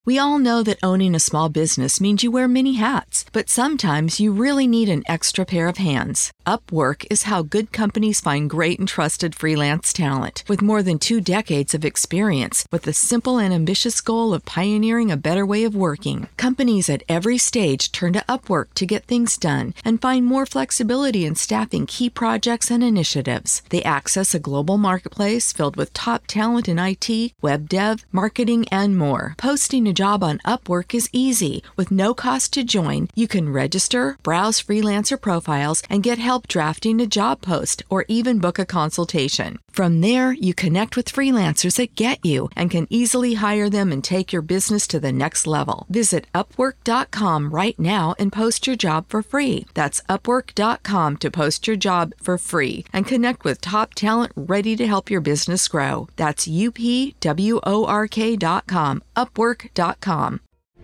We all know that owning a small business means you wear many hats, but sometimes you really need an extra pair of hands. Upwork is how good companies find great and trusted freelance talent. With more than 2 decades of experience, with the simple and ambitious goal of pioneering a better way of working, companies at every stage turn to Upwork to get things done and find more flexibility in staffing key projects and initiatives. They access a global marketplace filled with top talent in IT, web dev, marketing, and more. Posting a job on Upwork is easy. With no cost to join, you can register, browse freelancer profiles, and get help drafting a job post or even book a consultation. From there, you connect with freelancers that get you and can easily hire them and take your business to the next level. Visit Upwork.com right now and post your job for free. That's Upwork.com to post your job for free and connect with top talent ready to help your business grow. That's UPWORK.com, Upwork.com.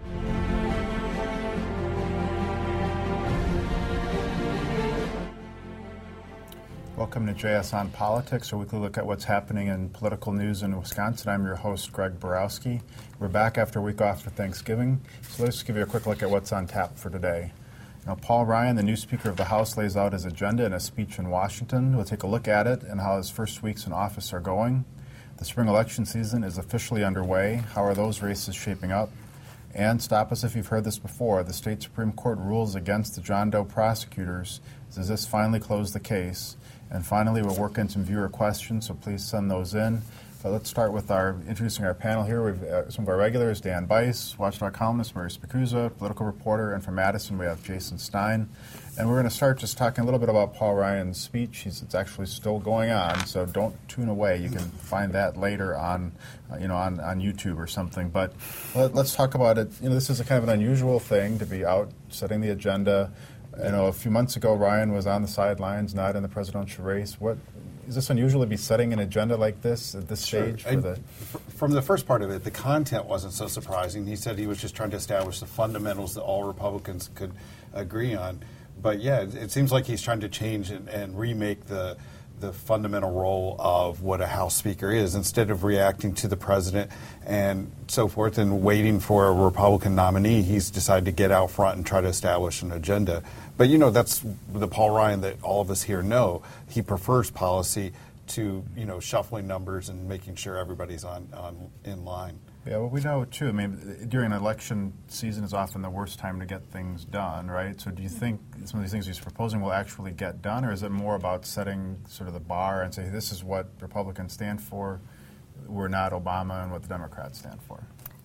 Welcome to JS on Politics, a weekly look at what's happening in political news in Wisconsin. I'm your host, Greg Borowski. We're back after a week off for Thanksgiving, so let's give you a quick look at what's on tap for today. Paul Ryan, the new Speaker of the House, lays out his agenda in a speech in Washington. We'll take a look at it and how his first weeks in office are going. The spring election season is officially underway. How are those races shaping up? And stop us if you've heard this before. The state Supreme Court rules against the John Doe prosecutors. Does this finally close the case? And finally, we'll work in some viewer questions, so please send those in. But let's start with introducing our panel here. We've some of our regulars: Dan Bice, Watchdog columnist; Murray Spicuzza, political reporter; and from Madison we have Jason Stein. And we're going to start just talking a little bit about Paul Ryan's speech. It's actually still going on, so don't tune away. You can find that later on YouTube or something. But let's talk about it. This is a kind of an unusual thing to be out setting the agenda. A few months ago, Ryan was on the sidelines, not in the presidential race. What is this unusual to be setting an agenda like this at this stage? From the first part of it, the content wasn't so surprising. He said he was just trying to establish the fundamentals that all Republicans could agree on. But yeah, it seems like he's trying to change and remake the fundamental role of what a House Speaker is, instead of reacting to the president and so forth and waiting for a Republican nominee. He's decided to get out front and try to establish an agenda. But that's the Paul Ryan that all of us here know. He prefers policy to shuffling numbers and making sure everybody's in line. Yeah, well, we know too. I mean, during election season is often the worst time to get things done, right? So do you think some of these things he's proposing will actually get done, or is it more about setting sort of the bar and say, this is what Republicans stand for, we're not Obama, and what the Democrats stand for?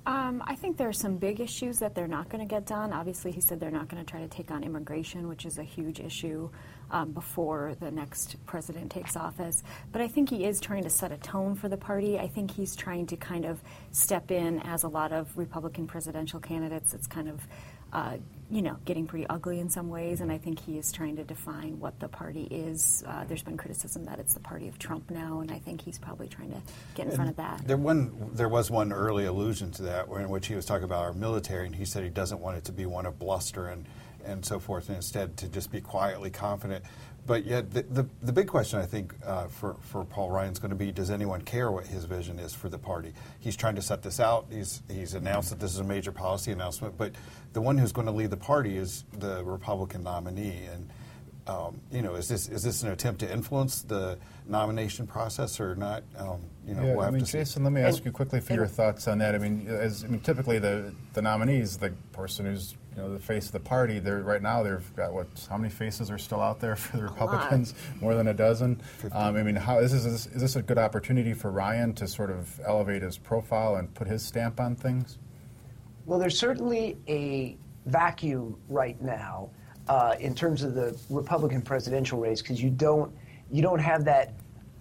I think there are some big issues that they're not going to get done. Obviously, he said they're not going to try to take on immigration, which is a huge issue before the next president takes office. But I think he is trying to set a tone for the party. I think he's trying to kind of step in, as a lot of Republican presidential candidates. It's kind of getting pretty ugly in some ways, and I think he is trying to define what the party is. There's been criticism that it's the party of Trump now, and I think he's probably trying to get in front of that. There was one early allusion to that, in which he was talking about our military, and he said he doesn't want it to be one of bluster and so forth, and instead to just be quietly confident. But yet the big question, I think, for Paul Ryan is going to be, does anyone care what his vision is for the party? He's trying to set this out. He's announced that this is a major policy announcement, but the one who's going to lead the party is the Republican nominee. And is this an attempt to influence the nomination process or not? We'll have to see. Jason, let me ask you quickly for your thoughts on that. Typically the nominee is the person who's the face of the party. Right now they've got how many faces are still out there for the Republicans? More than a dozen. How is this a good opportunity for Ryan to sort of elevate his profile and put his stamp on things? Well, there's certainly a vacuum right now in terms of the Republican presidential race, because you don't have that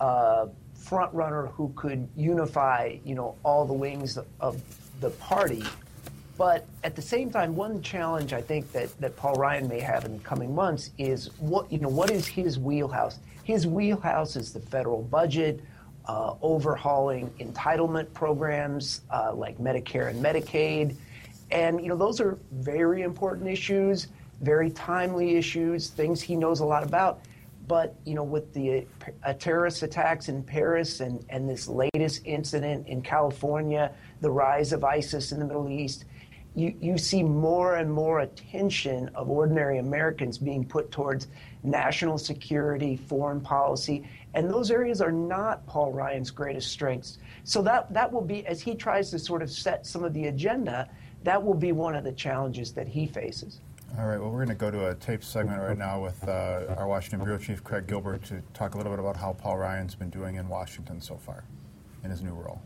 front runner who could unify all the wings of the party. But at the same time, one challenge I think that Paul Ryan may have in the coming months is what is his wheelhouse? His wheelhouse is the federal budget, overhauling entitlement programs like Medicare and Medicaid. And, those are very important issues, very timely issues, things he knows a lot about. But, with the terrorist attacks in Paris and this latest incident in California, the rise of ISIS in the Middle East, you see more and more attention of ordinary Americans being put towards national security, foreign policy, and those areas are not Paul Ryan's greatest strengths. So that will be, as he tries to sort of set some of the agenda, that will be one of the challenges that he faces. All right, well, we're going to go to a tape segment right now with our Washington Bureau Chief, Craig Gilbert, to talk a little bit about how Paul Ryan's been doing in Washington so far in his new role.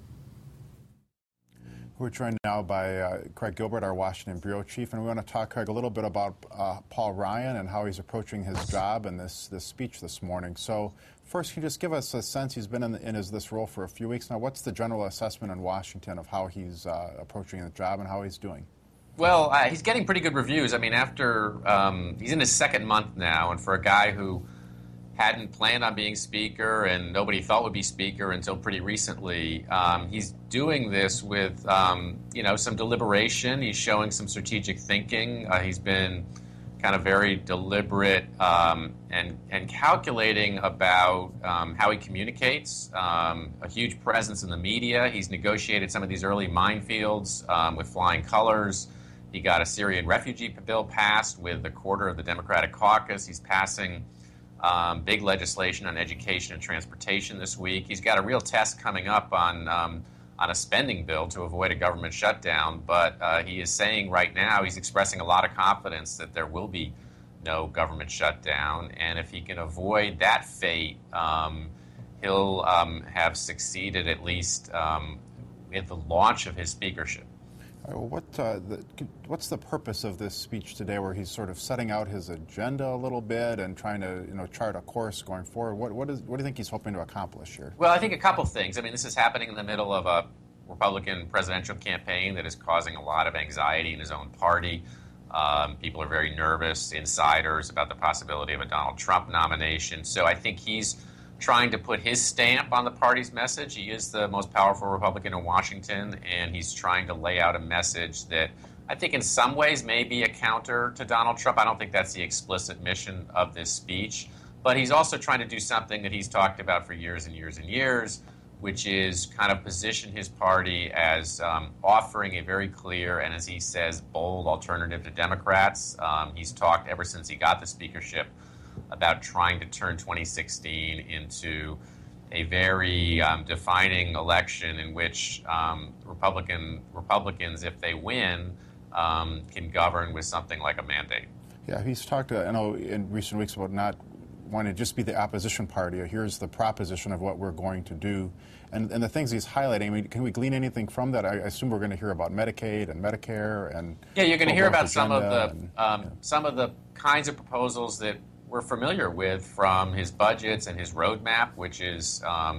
We're joined now by Craig Gilbert, our Washington Bureau Chief, and we want to talk, Craig, a little bit about Paul Ryan and how he's approaching his job and this speech this morning. So first, can you just give us a sense, he's been in this role for a few weeks now, what's the general assessment in Washington of how he's approaching the job and how he's doing? Well, he's getting pretty good reviews. I mean, after he's in his second month now, and for a guy who hadn't planned on being speaker and nobody thought would be speaker until pretty recently, he's doing this with some deliberation. He's showing some strategic thinking. He's been kind of very deliberate and calculating about how he communicates. A huge presence in the media. He's negotiated some of these early minefields with flying colors. He got a Syrian refugee bill passed with a quarter of the Democratic caucus. He's passing big legislation on education and transportation this week. He's got a real test coming up on a spending bill to avoid a government shutdown. But he is saying right now, he's expressing a lot of confidence that there will be no government shutdown. And if he can avoid that fate, he'll have succeeded at least in the launch of his speakership. What's the purpose of this speech today, where he's sort of setting out his agenda a little bit and trying to chart a course going forward? What do you think he's hoping to accomplish here? Well, I think a couple things. I mean, this is happening in the middle of a Republican presidential campaign that is causing a lot of anxiety in his own party. People are very nervous, insiders, about the possibility of a Donald Trump nomination. So I think he's trying to put his stamp on the party's message. He is the most powerful Republican in Washington, and he's trying to lay out a message that I think in some ways may be a counter to Donald Trump. I don't think that's the explicit mission of this speech, but he's also trying to do something that he's talked about for years and years and years, which is kind of position his party as offering a very clear and, as he says, bold alternative to Democrats. He's talked ever since he got the speakership about trying to turn 2016 into a very defining election in which Republicans, if they win, can govern with something like a mandate. Yeah, he's talked, I know, in recent weeks about not wanting to just be the opposition party. Here's the proposition of what we're going to do. And the things he's highlighting, I mean, can we glean anything from that? I assume we're going to hear about Medicaid and Medicare and... Yeah, you're going to hear about some of the kinds of proposals that we're familiar with from his budgets and his roadmap, which is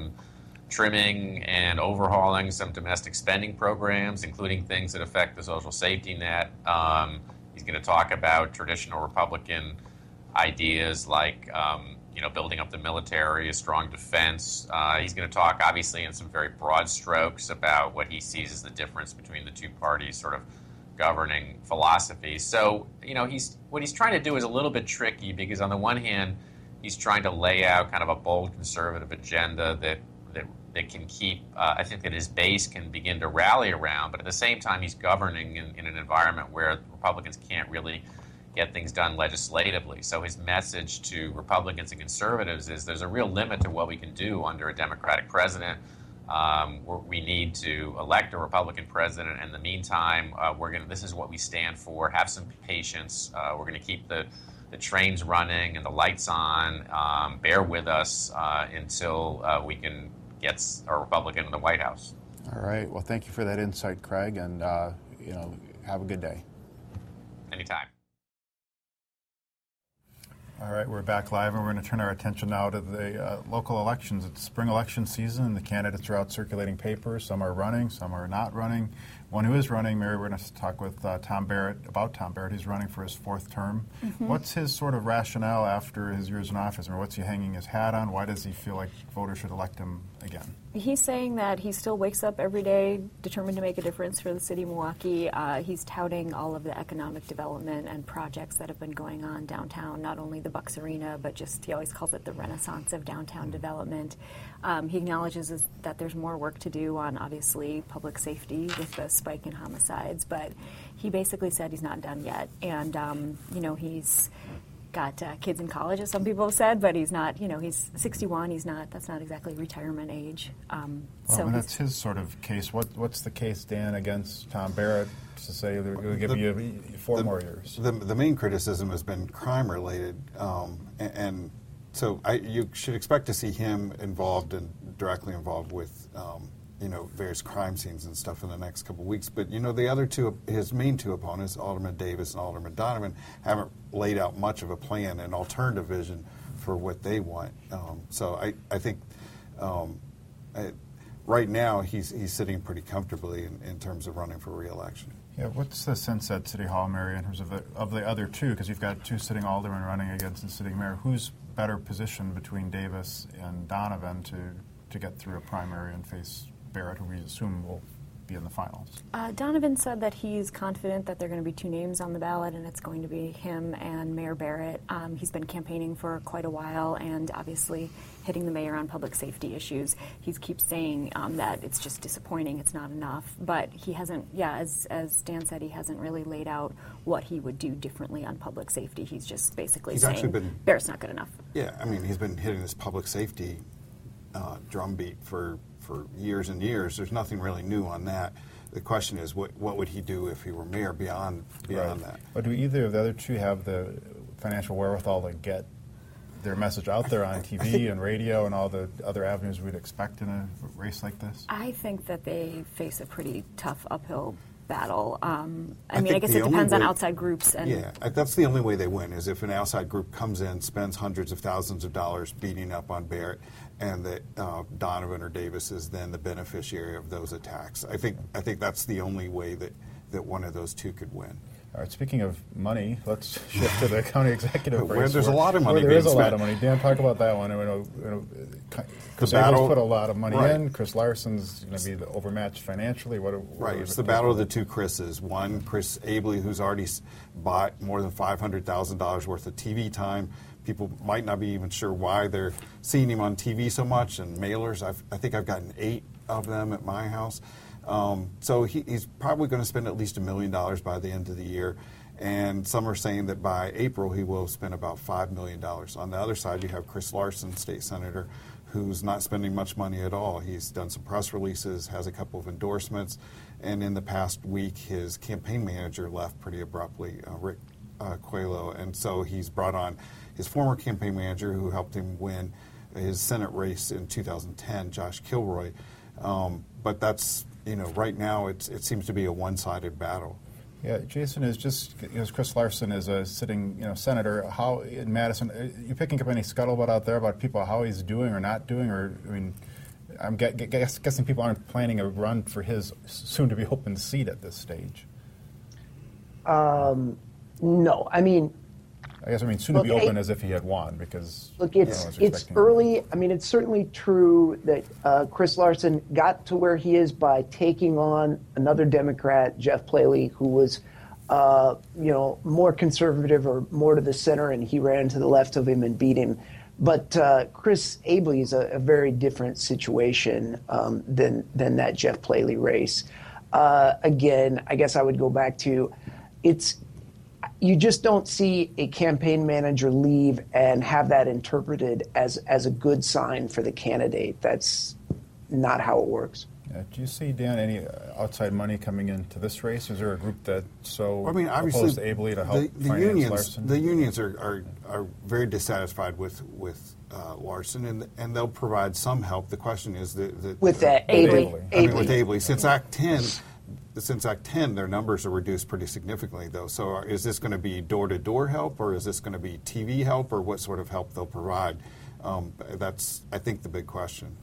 trimming and overhauling some domestic spending programs, including things that affect the social safety net. He's going to talk about traditional Republican ideas like building up the military, a strong defense. He's going to talk, obviously, in some very broad strokes about what he sees as the difference between the two parties' sort of governing philosophy. So, what he's trying to do is a little bit tricky, because on the one hand, he's trying to lay out kind of a bold conservative agenda that can keep, I think that his base can begin to rally around, but at the same time, he's governing in an environment where Republicans can't really get things done legislatively. So his message to Republicans and conservatives is there's a real limit to what we can do under a Democratic president. We need to elect a Republican president. In the meantime, this is what we stand for. Have some patience. We're going to keep the trains running and the lights on. Bear with us until we can get a Republican in the White House. All right. Well, thank you for that insight, Craig, and have a good day. Anytime. All right, we're back live, and we're going to turn our attention now to the local elections. It's spring election season, and the candidates are out circulating papers. Some are running, some are not running. one who is running, Mary, we're going to talk with Tom Barrett about Tom Barrett. He's running for his 4th term. Mm-hmm. What's his sort of rationale after his years in office? Or what's he hanging his hat on? Why does he feel like voters should elect him again? He's saying that he still wakes up every day determined to make a difference for the city of Milwaukee. He's touting all of the economic development and projects that have been going on downtown, not only the Bucks Arena, but just he always calls it the renaissance of downtown development. He acknowledges that there's more work to do on, obviously, public safety with the spike in homicides, but he basically said he's not done yet. And, he's got kids in college, as some people have said, but he's not, he's 61. That's not exactly retirement age. So that's his sort of case. What's the case, Dan, against Tom Barrett to say they're going to give you 4 more years? The main criticism has been crime related, and so you should expect to see him directly involved with various crime scenes and stuff in the next couple of weeks. But, the other two, his main 2 opponents, Alderman Davis and Alderman Donovan, haven't laid out much of a plan, an alternative vision for what they want. So I think right now he's sitting pretty comfortably in terms of running for re-election. Yeah, what's the sense at City Hall, Mary, in terms of the other 2? Because you've got 2 sitting aldermen running against the sitting mayor. Who's better positioned between Davis and Donovan to get through a primary and face Barrett, who we assume will be in the finals? Donovan said that he's confident that there are going to be 2 names on the ballot, and it's going to be him and Mayor Barrett. He's been campaigning for quite a while and obviously hitting the mayor on public safety issues. He keeps saying that it's just disappointing, it's not enough. But he hasn't, as Dan said, he hasn't really laid out what he would do differently on public safety. He's just basically saying Barrett's not good enough. Yeah, he's been hitting this public safety drumbeat for years and years. There's nothing really new on that. The question is, what would he do if he were mayor beyond that? But do either of the other 2 have the financial wherewithal to get their message out there on TV and radio and all the other avenues we'd expect in a race like this? I think that they face a pretty tough uphill battle. I guess it depends on outside groups. That's the only way they win, is if an outside group comes in, spends hundreds of thousands of dollars beating up on Barrett, and that Donovan or Davis is then the beneficiary of those attacks. I think that's the only way that one of those 2 could win. All right, speaking of money, let's shift to the county executive race. Where there's a lot of money There being is a spent. lot of money. Dan, talk about that one. Chris Abel's put a lot of money in. Chris Larson's going to be overmatched financially. It's the battle of the 2 Chris's. One, Chris Abele, who's already bought more than $500,000 worth of TV time. People might not be even sure why they're seeing him on TV so much, and mailers. I think I've gotten 8 of them at my house. So he's probably going to spend at least $1 million by the end of the year. And some are saying that by April he will spend about $5 million. On the other side, you have Chris Larson, state senator, who's not spending much money at all. He's done some press releases, has a couple of endorsements, and in the past week his campaign manager left pretty abruptly, Rick Coelho, and so he's brought on his former campaign manager who helped him win his Senate race in 2010, Josh Kilroy. But that's, right now it seems to be a one-sided battle. Yeah, Jason, is just because Chris Larson is a sitting, senator. How in Madison, are you picking up any scuttlebutt out there about people how he's doing or not doing? Or I'm guessing people aren't planning a run for his soon-to-be open seat at this stage. No, I guess soon to be open as if he had won, because it's early. It's certainly true that Chris Larson got to where he is by taking on another Democrat, Jeff Plaley, who was more conservative or more to the center, and he ran to the left of him and beat him. But Chris Abele is a very different situation than that Jeff Plaley race. Again, I guess I would go back to you just don't see a campaign manager leave and have that interpreted as a good sign for the candidate. That's not how it works. Do you see, Dan, any outside money coming into this race? Is there a group that's so obviously, opposed to Abele to help finance Larson? The unions are very dissatisfied with Larson, and they'll provide some help. The question is Abele. With Abele. Since Act 10, their numbers are reduced pretty significantly, though. So is this going to be door-to-door help, or is this going to be TV help, or what sort of help they'll provide? That's, I think, the big question.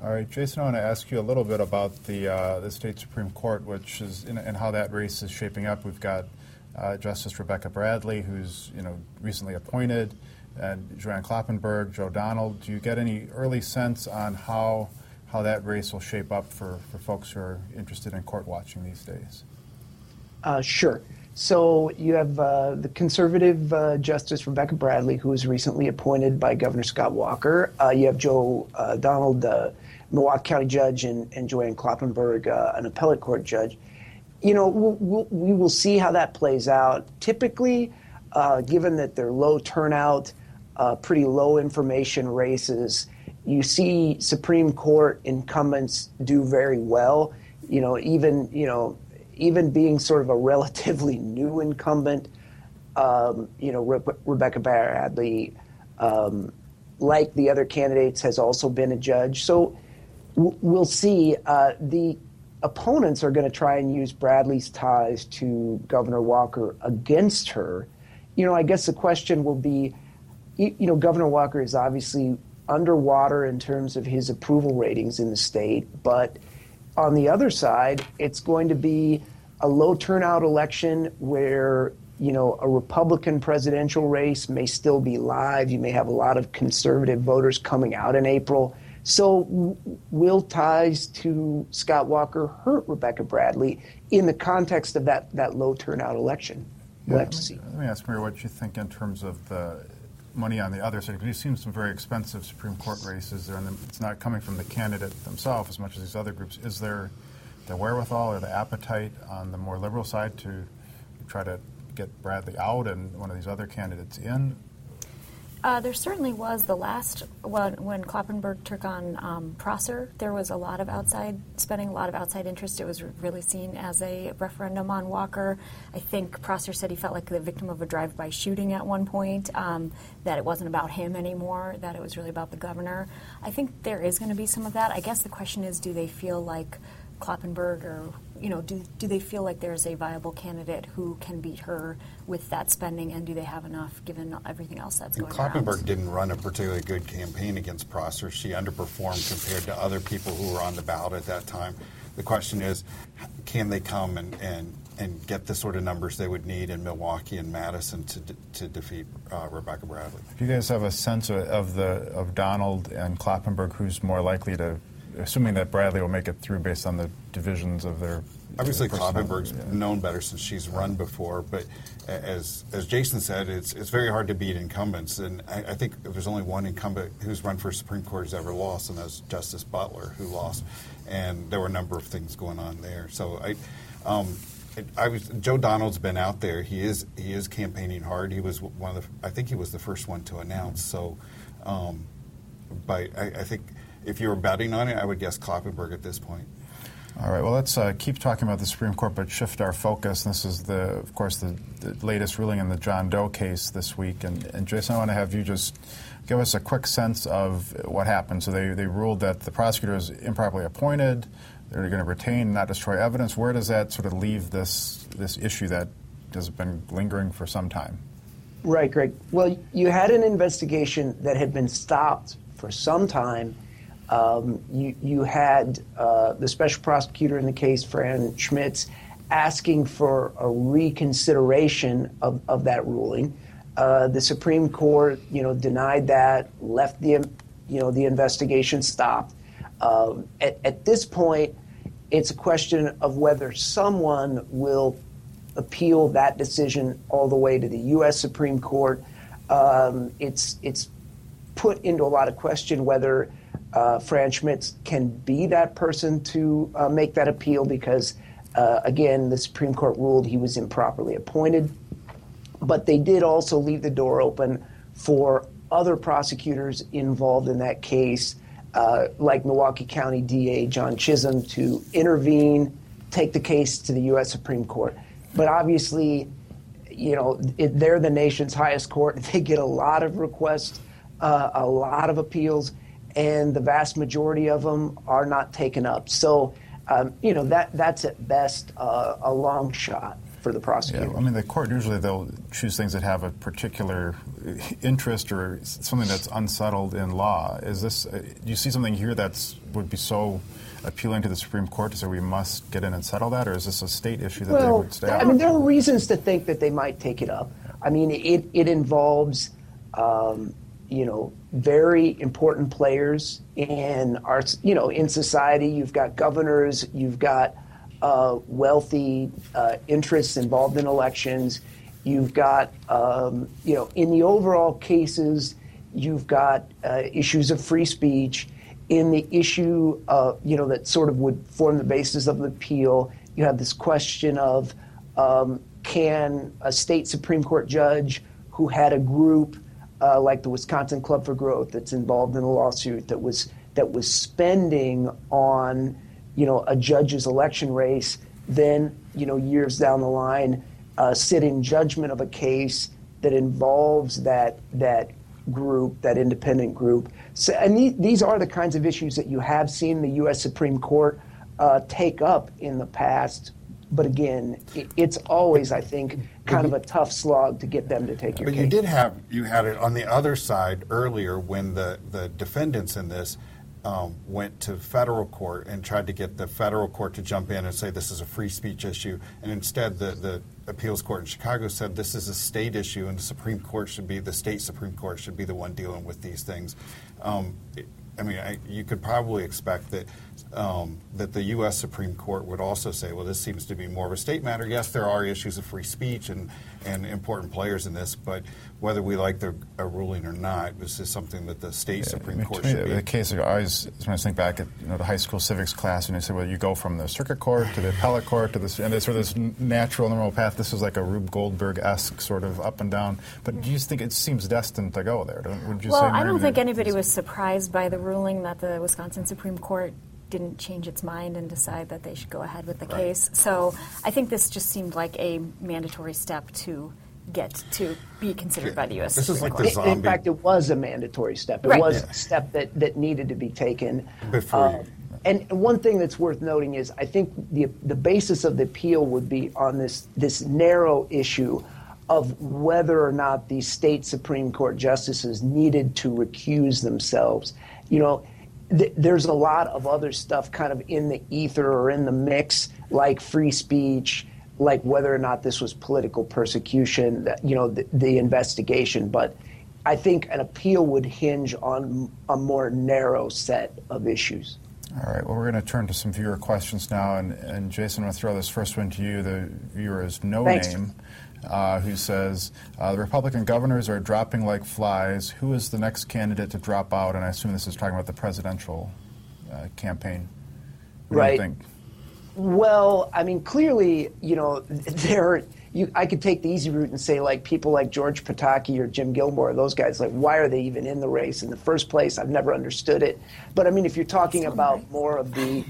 All right, Jason, I want to ask you a little bit about the state Supreme Court, which is and how that race is shaping up. We've got Justice Rebecca Bradley, who's recently appointed, and Joanne Kloppenburg, Joe Donald. Do you get any early sense on how that race will shape up for folks who are interested in court watching these days? Sure. So you have the conservative Justice Rebecca Bradley, who was recently appointed by Governor Scott Walker. You have Joe Donald, Milwaukee County judge, and Joanne Kloppenburg, an appellate court judge. We will see how that plays out. Typically, given that they're low turnout, pretty low information races, you see Supreme Court incumbents do very well. Even being sort of a relatively new incumbent, Rebecca Bradley, like the other candidates, has also been a judge. So we'll see. The opponents are going to try and use Bradley's ties to Governor Walker against her. I guess the question will be, Governor Walker is obviously underwater in terms of his approval ratings in the state, but on the other side, it's going to be a low turnout election where, a Republican presidential race may still be live. You may have a lot of conservative voters coming out in April. So will ties to Scott Walker hurt Rebecca Bradley in the context of that low turnout election? We'll have to see. Let me ask Maria what you think in terms of the money on the other side, because you've seen some very expensive Supreme Court races there, and it's not coming from the candidate themselves as much as these other groups. Is there the wherewithal or the appetite on the more liberal side to try to get Bradley out and one of these other candidates in? There certainly was the last when Kloppenburg took on Prosser. There was a lot of outside spending, a lot of outside interest. It was really seen as a referendum on Walker. I think Prosser said he felt like the victim of a drive-by shooting at one point, that it wasn't about him anymore, that it was really about the governor. I think there is going to be some of that. I guess the question is, do they feel like Kloppenburg, or do they feel like there's a viable candidate who can beat her with that spending, and do they have enough given everything else that's going on? Kloppenburg didn't run a particularly good campaign against Prosser. She underperformed compared to other people who were on the ballot at that time. The question is, can they come and get the sort of numbers they would need in Milwaukee and Madison to defeat Rebecca Bradley? Do you guys have a sense of Donald and Kloppenburg, who's more likely to, assuming that Bradley will make it through based on the divisions of their... Obviously, Kloppenburg's known better since she's run before, but as Jason said, it's very hard to beat incumbents, and I think if there's only one incumbent who's run for Supreme Court who's ever lost, and that's Justice Butler, who lost, and there were a number of things going on there. So Joe Donald's been out there. He is campaigning hard. He was I think he was the first one to announce. So, but I think if you were betting on it, I would guess Kloppenburg at this point. All right. Well, let's keep talking about the Supreme Court, but shift our focus. This is, of course, the latest ruling in the John Doe case this week. And Jason, I want to have you just give us a quick sense of what happened. So they ruled that the prosecutor is improperly appointed. They're going to retain, not destroy evidence. Where does that sort of leave this issue that has been lingering for some time? Right, Greg. Well, you had an investigation that had been stopped for some time. You had the special prosecutor in the case, Fran Schmitz, asking for a reconsideration of that ruling. The Supreme Court, denied that, left the investigation stopped. At this point, it's a question of whether someone will appeal that decision all the way to the U.S. Supreme Court. It's put into a lot of question whether Fran Schmitz can be that person to make that appeal because, again, the Supreme Court ruled he was improperly appointed. But they did also leave the door open for other prosecutors involved in that case, like Milwaukee County DA John Chisholm, to intervene, take the case to the U.S. Supreme Court. But obviously, they're the nation's highest court. They get a lot of requests, a lot of appeals, and the vast majority of them are not taken up. So, that's at best a long shot. for the prosecutor. Yeah, I mean, the court usually they'll choose things that have a particular interest or something that's unsettled in law. Is this? Do you see something here that would be so appealing to the Supreme Court to say we must get in and settle that, or is this a state issue that they would stay on? I mean, there are reasons to think that they might take it up. I mean, it involves, very important players in our, in society. You've got governors, you've got wealthy interests involved in elections. You've got, in the overall cases, you've got issues of free speech. In the issue, that sort of would form the basis of the appeal, you have this question of can a state Supreme Court judge who had a group like the Wisconsin Club for Growth that's involved in a lawsuit that was spending on, a judge's election race, then, years down the line, sit in judgment of a case that involves that group, that independent group. So, and these are the kinds of issues that you have seen the U.S. Supreme Court take up in the past. But again, it's always, I think, kind of a tough slog to get them to take your case. But you had it on the other side earlier when the defendants in this went to federal court and tried to get the federal court to jump in and say this is a free speech issue. And instead, the appeals court in Chicago said this is a state issue and the state Supreme Court should be the one dealing with these things. You could probably expect that the U.S. Supreme Court would also say, well, this seems to be more of a state matter. Yes, there are issues of free speech and important players in this, but whether we like a ruling or not, this is something that the state Supreme Court should be. The case, I always think back at the high school civics class, and they said, well, you go from the circuit court to the appellate court to this, and there's sort of this natural, normal path. This is like a Rube Goldberg-esque sort of up and down. But do you think it seems destined to go there? Would you say, I don't think anybody was surprised by the ruling that the Wisconsin Supreme Court didn't change its mind and decide that they should go ahead with the case. So I think this just seemed like a mandatory step to get to be considered by the U.S. This Supreme is like Court. the zombie. In fact, it was a mandatory step. It was a step that needed to be taken. And one thing that's worth noting is I think the basis of the appeal would be on this narrow issue of whether or not these state Supreme Court justices needed to recuse themselves. There's a lot of other stuff kind of in the ether or in the mix, like free speech, like whether or not this was political persecution, the investigation. But I think an appeal would hinge on a more narrow set of issues. All right. Well, we're going to turn to some viewer questions now. And Jason, I'm going to throw this first one to you. The viewer is No Name, who says, the Republican governors are dropping like flies. Who is the next candidate to drop out? And I assume this is talking about the presidential campaign. What do you think? Well, I mean, clearly, I could take the easy route and say, like, people like George Pataki or Jim Gilmore, those guys, like, why are they even in the race in the first place? I've never understood it. But, I mean, if you're talking about more of the,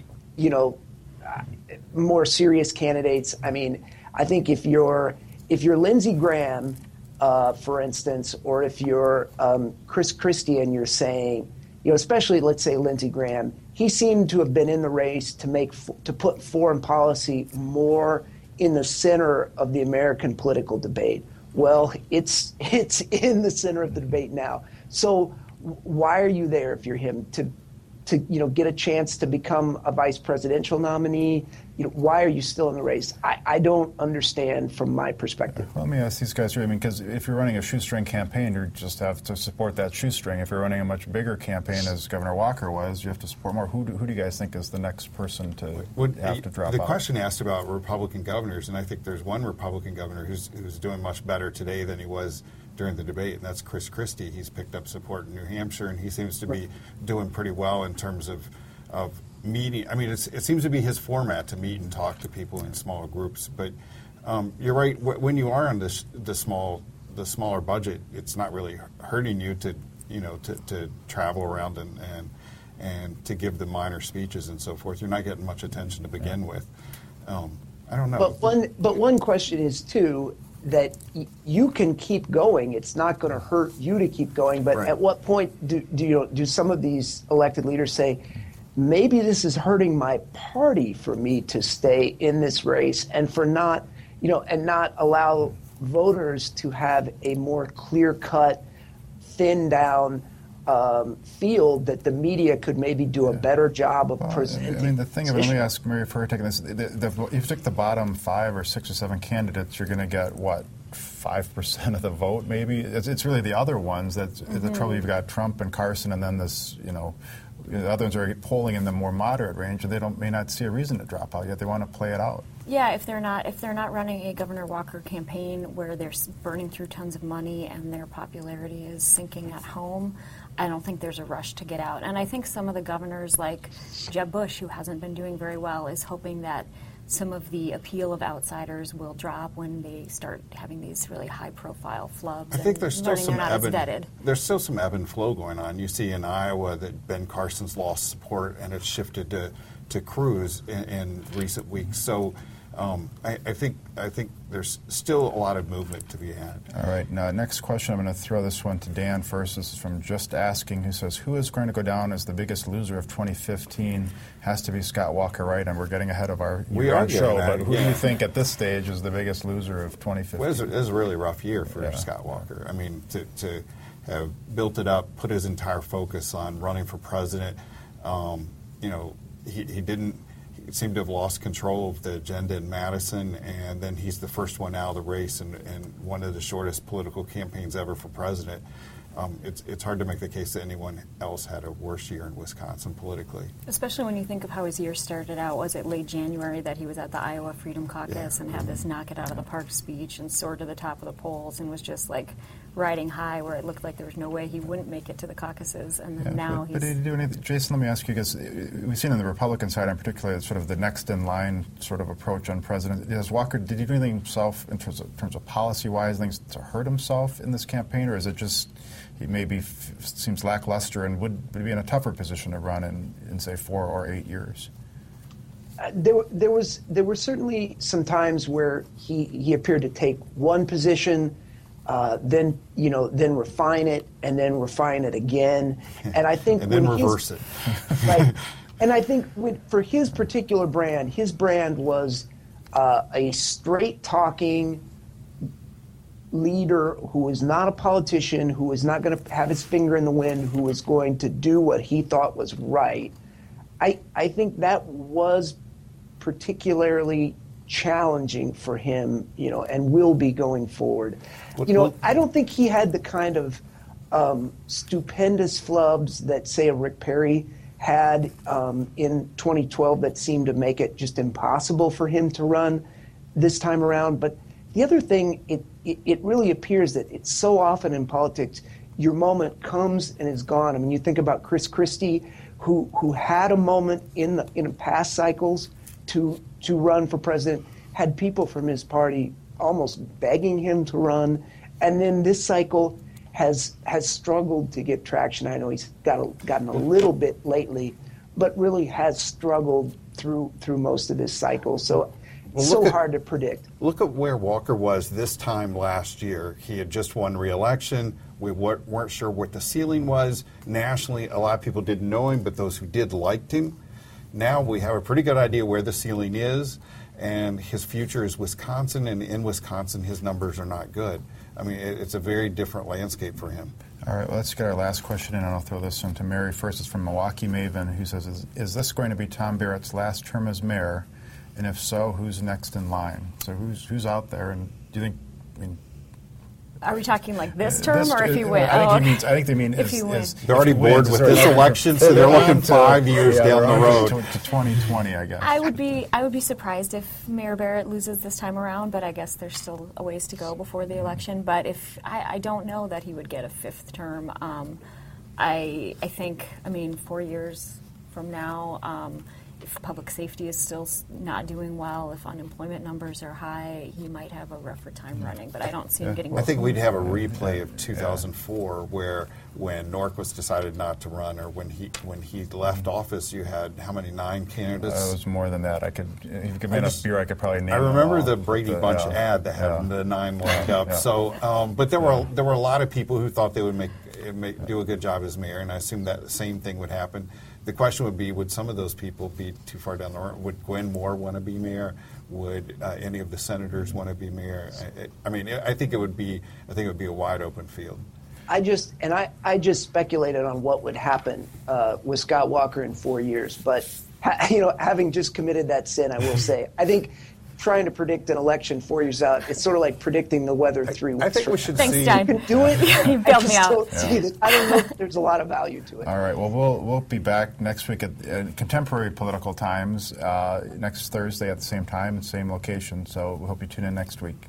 more serious candidates, I mean, I think if you're Lindsey Graham, for instance, or if you're Chris Christie and you're saying, especially, let's say, Lindsey Graham, he seemed to have been in the race to put foreign policy more in the center of the American political debate. Well, it's in the center of the debate now. So why are you there if you're him to get a chance to become a vice presidential nominee? Why are you still in the race? I don't understand from my perspective. Well, let me ask these guys, because if you're running a shoestring campaign, you just have to support that shoestring. If you're running a much bigger campaign, as Governor Walker was, you have to support more. Who do you guys think is the next person to have to drop out? The question asked about Republican governors, and I think there's one Republican governor who's doing much better today than he was during the debate, and that's Chris Christie. He's picked up support in New Hampshire, and he seems to be doing pretty well in terms of meeting. I mean, it seems to be his format to meet and talk to people in smaller groups. But you're right. When you are on the smaller budget, it's not really hurting you to travel around and to give the minor speeches and so forth. You're not getting much attention to begin with. I don't know. But one question is too that you can keep going. It's not going to hurt you to keep going. But at what point do some of these elected leaders say, maybe this is hurting my party for me to stay in this race and for not, and not allow voters to have a more clear-cut, thinned-down field that the media could maybe do a better job of presenting. I mean, the thing of it, let me ask Mary for her taking this. If you take the bottom 5 or 6 or 7 candidates, you're going to get, 5% of the vote, maybe? It's really the other ones that's the trouble. You've got Trump and Carson, and then this, the other ones are polling in the more moderate range, and they may not see a reason to drop out yet. They want to play it out. Yeah, if they're not running a Governor Walker campaign where they're burning through tons of money and their popularity is sinking at home, I don't think there's a rush to get out. And I think some of the governors, like Jeb Bush, who hasn't been doing very well, is hoping that some of the appeal of outsiders will drop when they start having these really high-profile flubs. I think there's still some there's still some ebb and flow going on. You see in Iowa that Ben Carson's lost support and it's shifted to Cruz in recent weeks. So I think there's still a lot of movement to be had. All right. Now, next question, I'm going to throw this one to Dan first. This is from Just Asking, who says, who is going to go down as the biggest loser of 2015? Has to be Scott Walker, right? And we're getting ahead of our show, but who do you think at this stage is the biggest loser of 2015? Well, it was a really rough year for Scott Walker. I mean, to have built it up, put his entire focus on running for president, he didn't. He seemed to have lost control of the agenda in Madison, and then he's the first one out of the race and one of the shortest political campaigns ever for president. It's hard to make the case that anyone else had a worse year in Wisconsin politically. Especially when you think of how his year started out. Was it late January that he was at the Iowa Freedom Caucus and had this knock it out of the park speech and soared to the top of the polls and was just like riding high where it looked like there was no way he wouldn't make it to the caucuses, and then now he's... But did he do anything? Jason, let me ask you, because we've seen on the Republican side in particular sort of the next in line sort of approach on president. Does Walker, did he do anything himself in terms of policy-wise, things to hurt himself in this campaign, or is it just he maybe seems lackluster and would be in a tougher position to run in say 4 or 8 years? There were certainly some times where he appeared to take one position, then refine it, and then refine it again. And I think and then reverse it. Right. And I think for his particular brand, his brand was a straight-talking leader who was not a politician, who was not going to have his finger in the wind, who was going to do what he thought was right. I think that was particularly challenging for him, and will be going forward. I don't think he had the kind of stupendous flubs that, say, a Rick Perry had in 2012 that seemed to make it just impossible for him to run this time around. But the other thing, it really appears that it's so often in politics, your moment comes and is gone. I mean, you think about Chris Christie, who had a moment in past cycles to run for president, had people from his party almost begging him to run, and then this cycle has struggled to get traction. I know he's gotten a little bit lately, but really has struggled through most of this cycle. So hard to predict. Look at where Walker was this time last year. He had just won re-election. We weren't sure what the ceiling was. Nationally, a lot of people didn't know him, but those who did liked him. Now we have a pretty good idea where the ceiling is, and his future is Wisconsin, and in Wisconsin his numbers are not good. I mean, it's a very different landscape for him. All right, well, let's get our last question in, and I'll throw this one to Mary first. It's from Milwaukee Maven, who says, is this going to be Tom Barrett's last term as mayor? And if so, who's next in line? So who's out there, and do you think, are we talking like this term, or if you win? I think they mean if you win. They're already bored with this election, so they're looking 5 years down the road. To 2020, I guess. I would be surprised if Mayor Barrett loses this time around, but I guess there's still a ways to go before the election. But if I don't know that he would get a 5th term. I think, 4 years from now, if public safety is still not doing well, if unemployment numbers are high, he might have a rougher time running. But I don't see him getting. I think we'd have a replay of 2004, where when Norquist decided not to run, or when he left office, you had how many 9 candidates? It was more than that. If you give me enough beer, I could probably name. I remember them all. the Brady Bunch ad that had the 9 lined up. So, but there were a lot of people who thought they would make do a good job as mayor, and I assume that the same thing would happen. The question would be, would some of those people be too far down the road? Would Gwen Moore want to be mayor? Would any of the senators want to be mayor? I think it would be a wide open field. I just speculated on what would happen with Scott Walker in 4 years, but having just committed that sin, I will say, I think trying to predict an election 4 years out, it's sort of like predicting the weather 3 weeks. I think we should Thanks, see. John. You can do it. You bailed me out. I don't know if there's a lot of value to it. All right. Well, we'll be back next week at Contemporary Political Times next Thursday at the same time and same location. So we hope you tune in next week.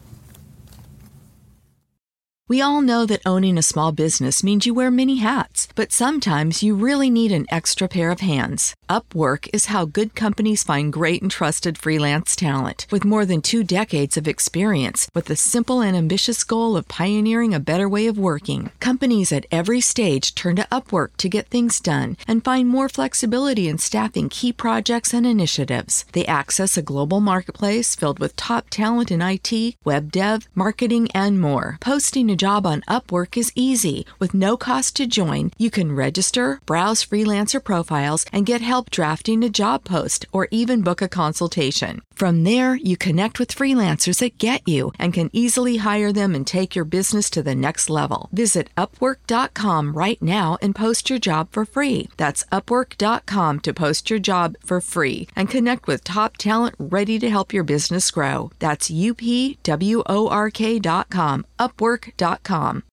We all know that owning a small business means you wear many hats, but sometimes you really need an extra pair of hands. Upwork is how good companies find great and trusted freelance talent. With more than 2 decades of experience, with the simple and ambitious goal of pioneering a better way of working, companies at every stage turn to Upwork to get things done and find more flexibility in staffing key projects and initiatives. They access a global marketplace filled with top talent in IT, web dev, marketing, and more. Posting a job on Upwork is easy. With no cost to join, you can register, browse freelancer profiles, and get help drafting a job post or even book a consultation. From there, you connect with freelancers that get you and can easily hire them and take your business to the next level. Visit Upwork.com right now and post your job for free. That's Upwork.com to post your job for free and connect with top talent ready to help your business grow. That's UPWORK.com, Upwork.com.